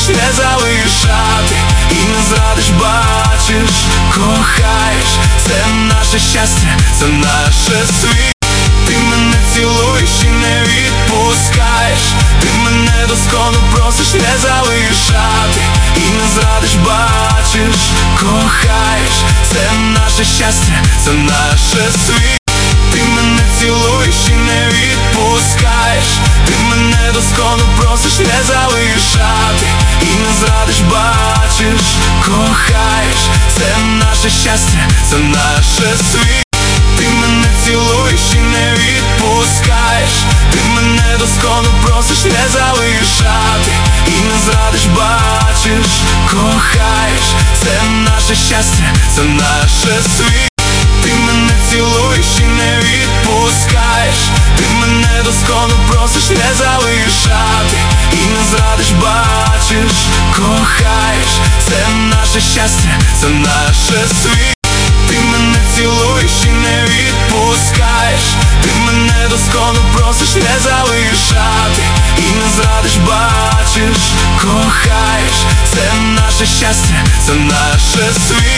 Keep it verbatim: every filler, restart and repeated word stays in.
не залишати і не зрадиш, бачиш, кохаєш. Це наше щастя, це наше світ. Ти мене цілуєш і не відпускаєш. Ти мене доскону просиш не залишати і не зрадиш, бачиш, кохаєш. Це наше щастя, це наше світ. Ти мене цілуєш і не відпускаєш. Ти мене доскону просиш не залишати і не зрадиш, бачиш, кохаєш. Це наше щастя, це наше світ. Ти мене цілуєш і не відпускаєш. Ти мене доскону просиш не залишати і не зрадиш, бачиш, кохаєш. Це наше щастя, це наше світ. Ти мене цілуєш і не відпускаєш. Ти мене доскону просиш не залишати і не зрадиш, бачиш, кохаєш. Це наше щастя, це наше світ. Ти мене цілуєш і не відпускаєш. Ти мене доскону просиш не залишати і не зрадиш, бачиш, кохаєш. Це наше щастя, це наше світ.